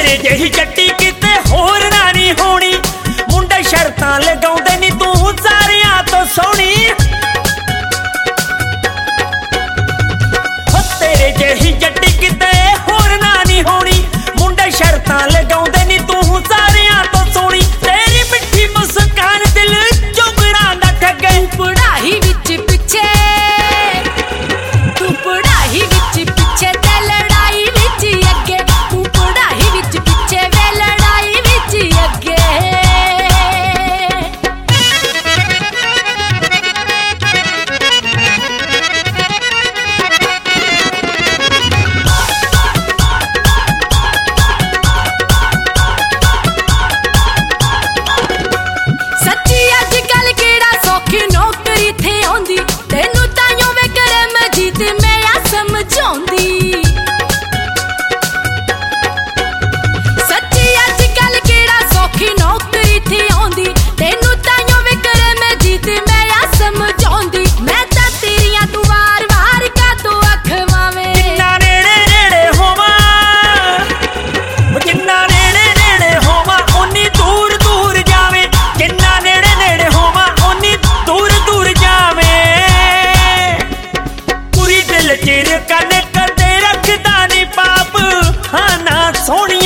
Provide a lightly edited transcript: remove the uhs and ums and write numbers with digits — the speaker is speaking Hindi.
तेरे जही जट्टी किते होर ना नी होनी, मुंडे शर्तां लगाउंदे नी तू सारियां तो सोहनी। तेरे जही जट्टी किते होर ना नी होनी, मुंडे शर्तां लगाउंदे नी तू सारियां तो सोहनी। तेरी मिठी मुस्कान दिल चुभड़ा दा ठगे, पढ़ाई विच पिछे तू पढ़ाई विच पिछे ते लड़ाई विच अगे, तू पढ़ाई विच पिछे वे लड़ाई विच अगे। सच्ची अजकल केड़ा सौखी नौकरी थे आउंदी, तेनू ताइयों वे करे मजीद मैं आ समझाउंदी। सच्ची अजकल केड़ा सौखी नौकरी थे आउंदी, तेनू ताइयों वे करे मजीद मैं आ समझाउंदी। मैं तां तेरियां तू वार वार का तो अखवावे, जिन्ना नेड़े नेड़े होवां, जिन्ना नेड़े नेड़े होवां उन्नी दूर दूर जावे, जिन्ना नेड़े नेड़े होवां उन्नी दूर दूर जावे। पूरी दिल चिर कन कदे रखदा नी पाप, हाँ ना सोहनी